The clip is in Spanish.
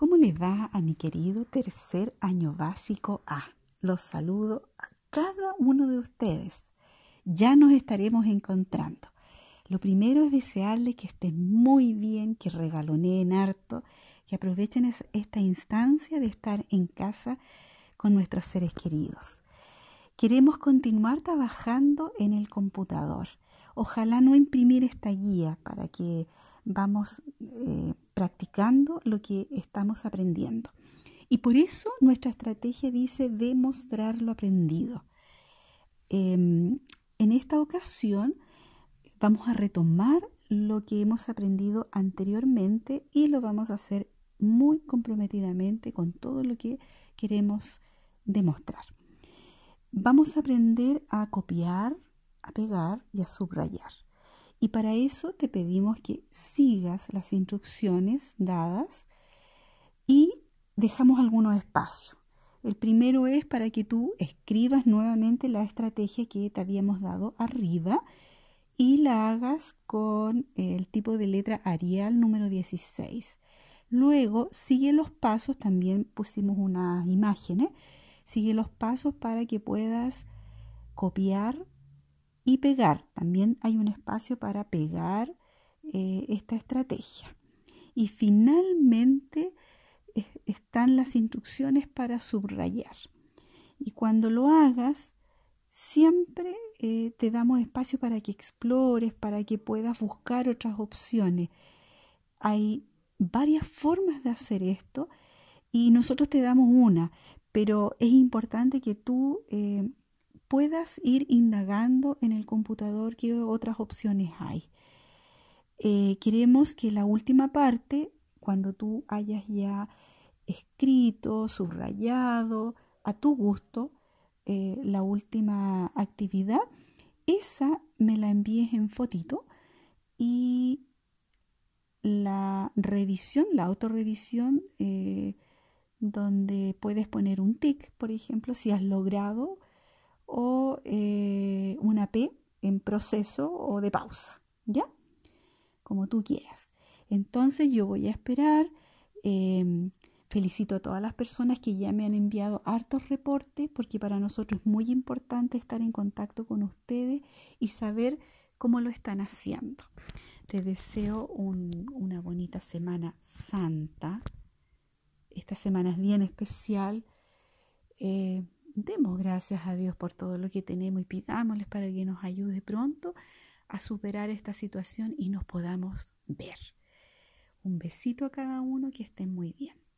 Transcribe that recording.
¿Cómo le va a mi querido tercer año básico A? Los saludo a cada uno de ustedes. Ya nos estaremos encontrando. Lo primero es desearles que estén muy bien, que regaloneen harto, que aprovechen esta instancia de estar en casa con nuestros seres queridos. Queremos continuar trabajando en el computador. Ojalá no imprimir esta guía para que vamos practicando lo que estamos aprendiendo. Y por eso nuestra estrategia dice demostrar lo aprendido. En esta ocasión vamos a retomar lo que hemos aprendido anteriormente y lo vamos a hacer muy comprometidamente con todo lo que queremos demostrar. Vamos a aprender a copiar, a pegar y a subrayar. Y para eso te pedimos que sigas las instrucciones dadas y dejamos algunos espacios. El primero es para que tú escribas nuevamente la estrategia que te habíamos dado arriba y la hagas con el tipo de letra Arial número 16. Luego sigue los pasos, también pusimos unas imágenes, sigue los pasos para que puedas copiar y pegar. También hay un espacio para pegar esta estrategia. Y finalmente están las instrucciones para subrayar. Y cuando lo hagas, siempre te damos espacio para que explores, para que puedas buscar otras opciones. Hay varias formas de hacer esto y nosotros te damos una, pero es importante que tú puedas ir indagando en el computador qué otras opciones hay. Queremos que la última parte, cuando tú hayas ya escrito, subrayado, a tu gusto, la última actividad, esa me la envíes en fotito y la revisión, la autorrevisión, donde puedes poner un tic, por ejemplo, si has logrado, o una P en proceso o de pausa, ¿ya? Como tú quieras. Entonces yo voy a esperar. Felicito a todas las personas que ya me han enviado hartos reportes, porque para nosotros es muy importante estar en contacto con ustedes y saber cómo lo están haciendo. Te deseo una bonita Semana Santa. Esta semana es bien especial. Demos gracias a Dios por todo lo que tenemos y pidámosles para que nos ayude pronto a superar esta situación y nos podamos ver. Un besito a cada uno, que estén muy bien.